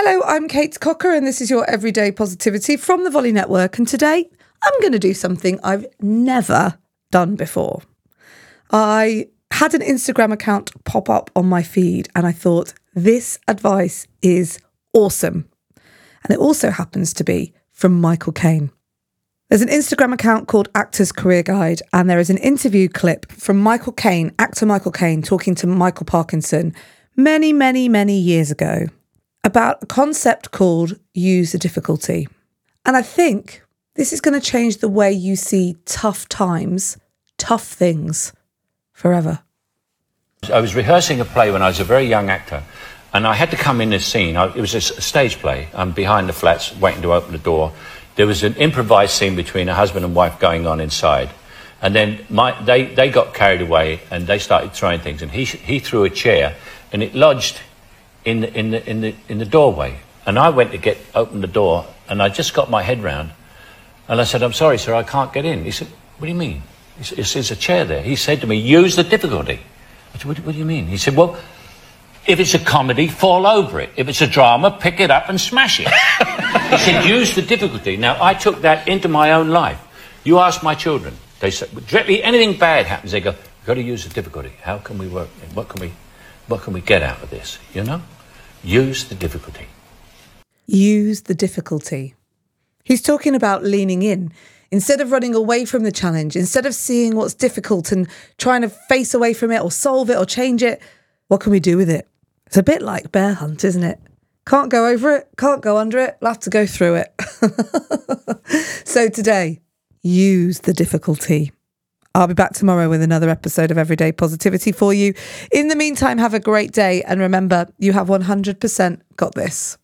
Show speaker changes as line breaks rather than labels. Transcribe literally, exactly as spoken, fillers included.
Hello, I'm Kate Cocker and this is your Everyday Positivity from the Volley Network. And today I'm going to do something I've never done before. I had an Instagram account pop up on my feed and I thought this advice is awesome. And it also happens to be from Michael Caine. There's an Instagram account called Actors Career Guide and there is an interview clip from Michael Caine, actor Michael Caine, talking to Michael Parkinson many, many, many years ago about a concept called use the difficulty. And I think this is going to change the way you see tough times, tough things, forever.
I was rehearsing a play when I was a very young actor, and I had to come in this scene. I, it was a, s- a stage play. I'm behind the flats, waiting to open the door. There was an improvised scene between a husband and wife going on inside. And then my, they, they got carried away, and they started throwing things. And he, he threw a chair, and it lodged in the, in the in the in the doorway, and I went to get open the door, and I just got my head round, and I said, "I'm sorry, sir, I can't get in." He said, "What do you mean?" He said, "There's a chair there." He said to me, "Use the difficulty." I said, "What, what do you mean?" He said, "Well, if it's a comedy, fall over it. If it's a drama, pick it up and smash it." He said, "Use the difficulty." Now I took that into my own life. You ask my children; they said, directly anything bad happens, they go, "We've got to use the difficulty. How can we work? What can we, what can we get out of this? You know." Use the difficulty.
Use the difficulty. He's talking about leaning in. Instead of running away from the challenge, instead of seeing what's difficult and trying to face away from it or solve it or change it, what can we do with it? It's a bit like Bear Hunt, isn't it? Can't go over it, can't go under it, we'll have to go through it. So today, use the difficulty. I'll be back tomorrow with another episode of Everyday Positivity for you. In the meantime, have a great day. And remember, you have one hundred percent got this.